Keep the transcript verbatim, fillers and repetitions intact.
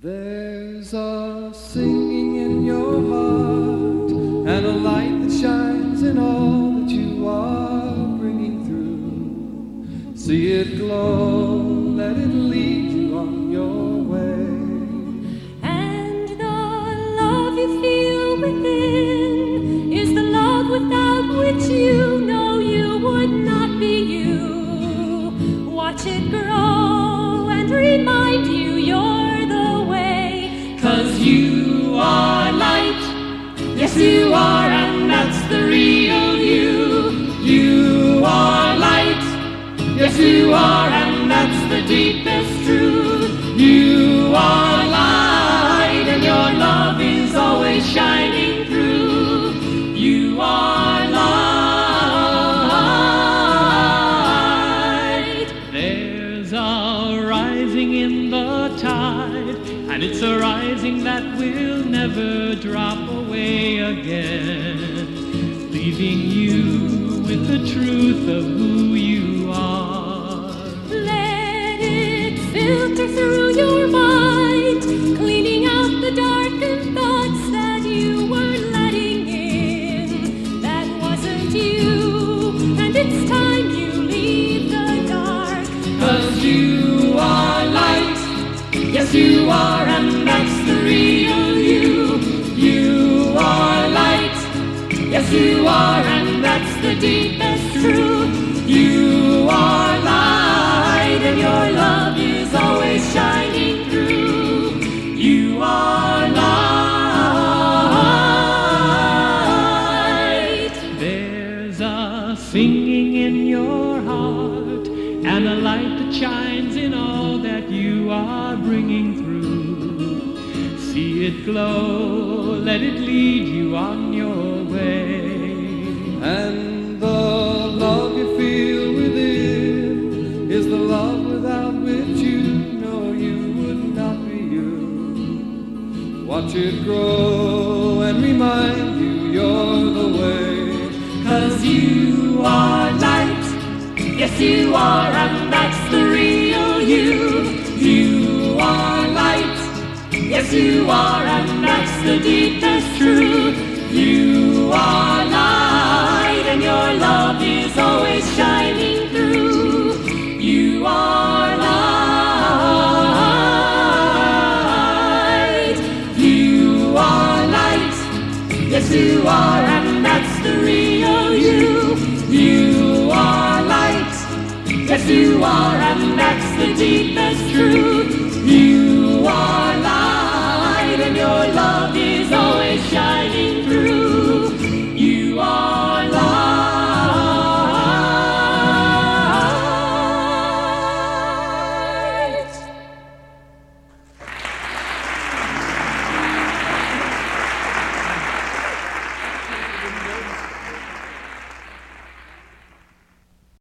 There's a singing in your heart and a light that shines in all that you are bringing through. See it glow, let it lead you on your way. And the love you feel within is the love without which you know you would not be you. Watch it grow and remind you you're the way. 'Cause you are light, yes you are, and that's the real you. You are light, yes you are, and that's the deepest truth. You are light, and your love is always shining through. You are light. There's a rising in the tide, and it's a rising that will never drop away again, leaving you with the truth of who you are. Let it filter through your mind, cleaning out the darkened thoughts that you were letting in. That wasn't you, and it's time you leave the dark. 'Cause you are light, yes you are, and that's the real you. You are light, yes you are, and that's the deepest truth. You are light, and your love is always shining through. You are light. There's a singing in your heart and a light that shines in all that you are bringing through. See it glow, let it lead you on your way. And the love you feel within is the love without which you know you would not be you. Watch it grow and remind you you're the way. 'Cause you are light, yes you are, and that's the real you. You are light, yes you are, and that's the deepest truth. You are light, and your love is always shining through. You are light. You are light, yes you are, and that's the real you. You are light, yes you are, and that's the deepest truth. You are light, and your love